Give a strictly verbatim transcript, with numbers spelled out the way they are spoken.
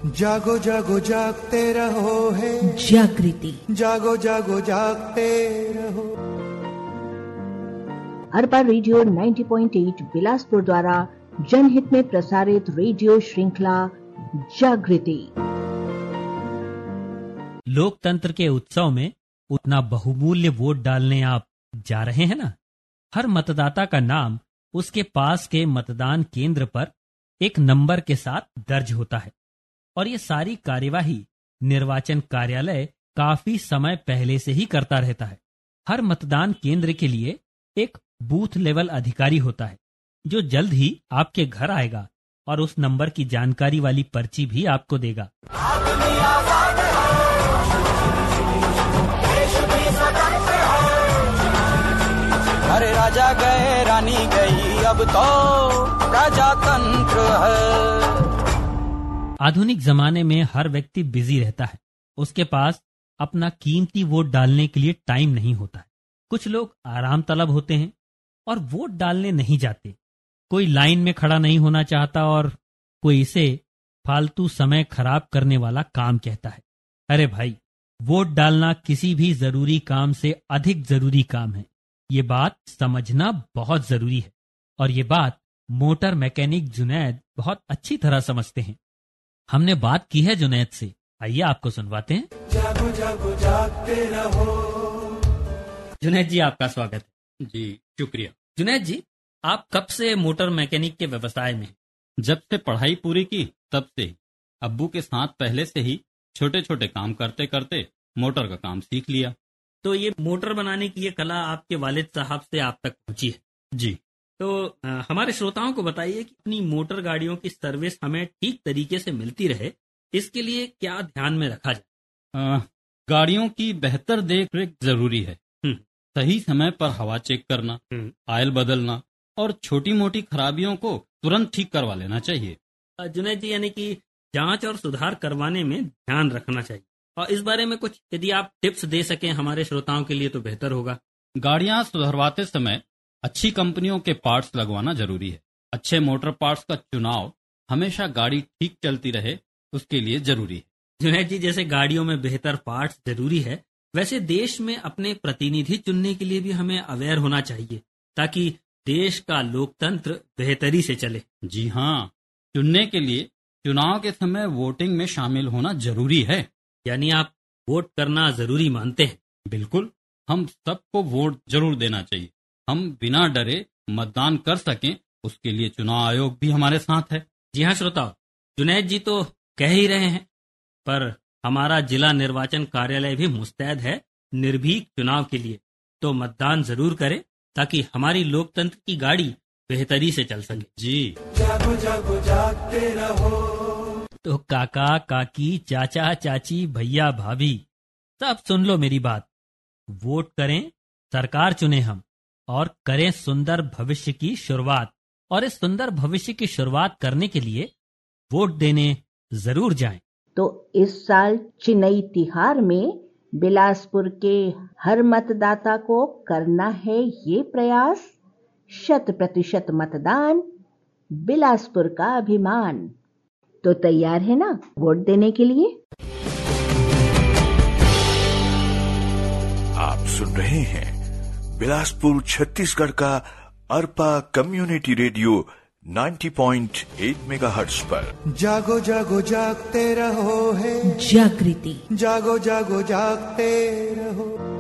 जागो जागो जागते रहो है जागृति। जागो जागो जागते रहो। अरबा रेडियो नब्बे पॉइंट आठ बिलासपुर द्वारा जनहित में प्रसारित रेडियो श्रृंखला जागृति। लोकतंत्र के उत्सव में उतना बहुमूल्य वोट डालने आप जा रहे हैं ना। हर मतदाता का नाम उसके पास के मतदान केंद्र पर एक नंबर के साथ दर्ज होता है और ये सारी कार्यवाही निर्वाचन कार्यालय काफी समय पहले से ही करता रहता है। हर मतदान केंद्र के लिए एक बूथ लेवल अधिकारी होता है जो जल्द ही आपके घर आएगा और उस नंबर की जानकारी वाली पर्ची भी आपको देगा। अरे राजा गए रानी गई अब तो प्रजातंत्र है। आधुनिक जमाने में हर व्यक्ति बिजी रहता है, उसके पास अपना कीमती वोट डालने के लिए टाइम नहीं होता है। कुछ लोग आराम तलब होते हैं और वोट डालने नहीं जाते। कोई लाइन में खड़ा नहीं होना चाहता और कोई इसे फालतू समय खराब करने वाला काम कहता है। अरे भाई, वोट डालना किसी भी जरूरी काम से अधिक जरूरी काम है। ये बात समझना बहुत जरूरी है और ये बात मोटर मैकेनिक जुनैद बहुत अच्छी तरह समझते हैं। हमने बात की है जुनैद से, आइए आपको सुनवाते हैं। जागो जागो जागते रहो। जुनैद जी, आपका स्वागत है। जी शुक्रिया। जुनैद जी, आप कब से मोटर मैकेनिक के व्यवसाय में? जब से पढ़ाई पूरी की तब से अब्बू के साथ पहले से ही छोटे छोटे काम करते करते मोटर का काम सीख लिया। तो ये मोटर बनाने की ये कला आपके वालिद साहब से आप तक पहुंची है? जी। तो आ, हमारे श्रोताओं को बताइए कि अपनी मोटर गाड़ियों की सर्विस हमें ठीक तरीके से मिलती रहे, इसके लिए क्या ध्यान में रखा जाए? आ, गाड़ियों की बेहतर देख रेख जरूरी है। सही समय पर हवा चेक करना, आयल बदलना और छोटी मोटी खराबियों को तुरंत ठीक करवा लेना चाहिए। जुनैद जी, यानी कि जांच और सुधार करवाने में ध्यान रखना चाहिए। और इस बारे में कुछ यदि आप टिप्स दे सकें हमारे श्रोताओं के लिए तो बेहतर होगा। गाड़ियां सुधरवाते समय अच्छी कंपनियों के पार्ट्स लगवाना जरूरी है। अच्छे मोटर पार्ट्स का चुनाव हमेशा गाड़ी ठीक चलती रहे उसके लिए जरूरी है। जुनैद जी, जैसे गाड़ियों में बेहतर पार्ट्स जरूरी है, वैसे देश में अपने प्रतिनिधि चुनने के लिए भी हमें अवेयर होना चाहिए ताकि देश का लोकतंत्र बेहतरी से चले। जी हाँ, चुनने के लिए चुनाव के समय वोटिंग में शामिल होना जरूरी है। यानी आप वोट करना जरूरी मानते हैं? बिल्कुल, हम सबको वोट जरूर देना चाहिए। हम बिना डरे मतदान कर सकें उसके लिए चुनाव आयोग भी हमारे साथ है। जी हाँ श्रोताओ, जुनैद जी तो कह ही रहे हैं, पर हमारा जिला निर्वाचन कार्यालय भी मुस्तैद है निर्भीक चुनाव के लिए। तो मतदान जरूर करें ताकि हमारी लोकतंत्र की गाड़ी बेहतरी से चल सके। जी। जागो जागो जागते रहो। तो काका काकी, चाचा चाची, भैया भाभी, सब सुन लो मेरी बात। वोट करें, सरकार चुने हम और करें सुंदर भविष्य की शुरुआत। और इस सुंदर भविष्य की शुरुआत करने के लिए वोट देने जरूर जाएं। तो इस साल चिन्नई तिहार में बिलासपुर के हर मतदाता को करना है ये प्रयास। शत प्रतिशत मतदान, बिलासपुर का अभिमान। तो तैयार है ना वोट देने के लिए? आप सुन रहे हैं बिलासपुर छत्तीसगढ़ का अरपा कम्युनिटी रेडियो नब्बे पॉइंट आठ मेगाहर्ट्ज पर। जागो जागो जागते रहो है जागृति। जागो जागो जागते रहो।